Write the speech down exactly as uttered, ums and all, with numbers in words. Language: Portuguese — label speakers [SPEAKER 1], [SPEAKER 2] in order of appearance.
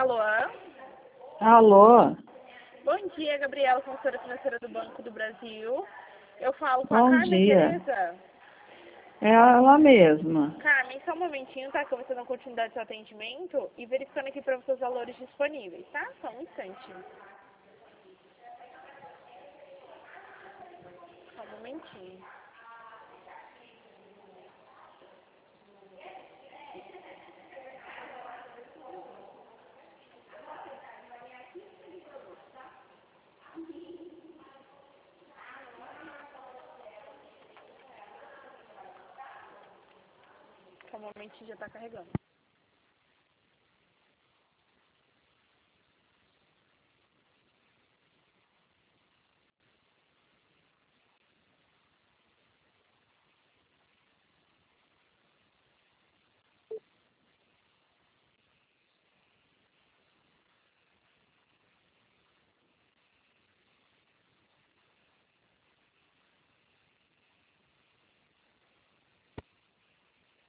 [SPEAKER 1] Alô?
[SPEAKER 2] Alô?
[SPEAKER 1] Bom dia, Gabriela, consultora financeira do Banco do Brasil. Eu falo com a
[SPEAKER 2] Bom
[SPEAKER 1] Carmen
[SPEAKER 2] dia.
[SPEAKER 1] Tereza.
[SPEAKER 2] É ela mesma.
[SPEAKER 1] Carmen, só um momentinho, tá? Que eu vou dando continuidade do seu atendimento e verificando aqui para os seus valores disponíveis, tá? Só um instante. Só um momentinho. Só um momentinho, já tá carregando.